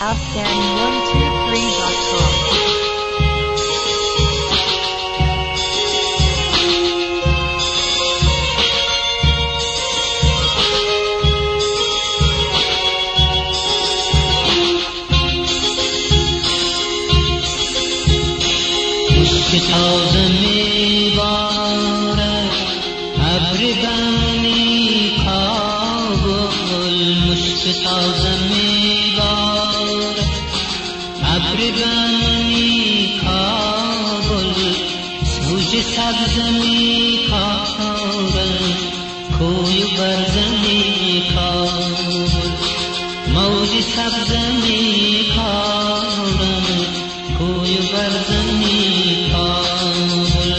Afghan123.com. مشک تازه میبارد ابر بنی کابل، مشک تازه میبارد ابر بنی کابل، سوج سبز میکارد کوی و برزنی کابل، موج سبز میکارد کوی و برزنی کابل.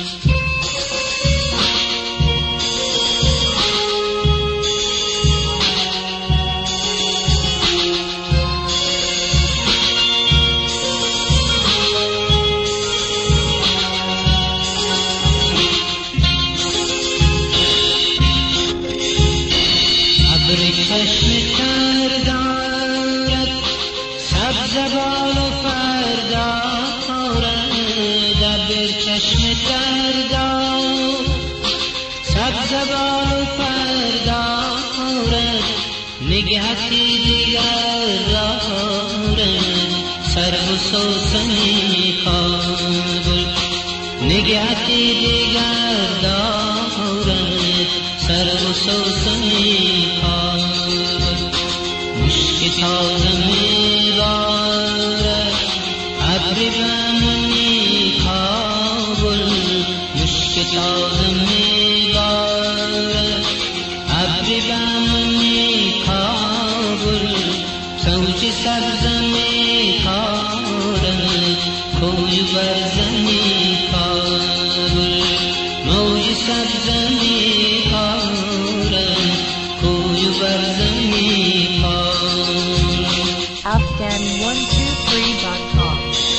ابر چشم تر دارد سبز بال و فر دارد، ابر چشم تر دارد سبز بال و فر دارد، نگهتی دیگر دارد سرو و سوسنی کابل، نگهتی دیگر دارد سرو و سوسنی کابل. مشک تازه میبارد ابر بنی کابل، مشک تازه میبارد ابر بنی کابل، سوج سبز میکارد کوی و برزنی کابل، موج سبز میکارد کوی و برزنی کابل. Afghan123.com.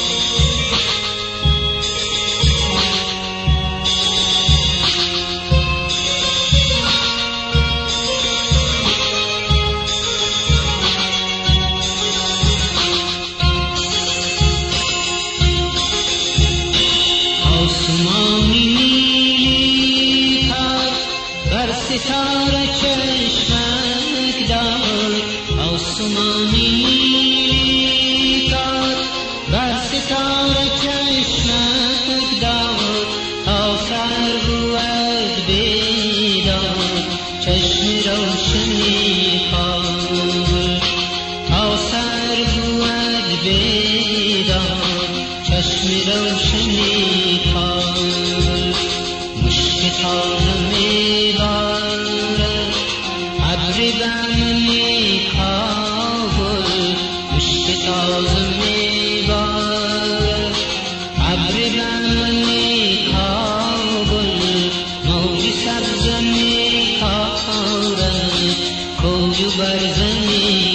آسمانی نیلی تر بر ستاره چشمک دار، آسمانی نیلی تر بر ستاره چشمک دار، تا سر بود بیدار چشم روشنی کابل، تا سر بود بیدار چشم روشنی کابل. مشک تازه میبارد ابر بنی کابل، مشک تازه میبارد ابر بنی کابل، موج سبز میکارد کوی و برزنی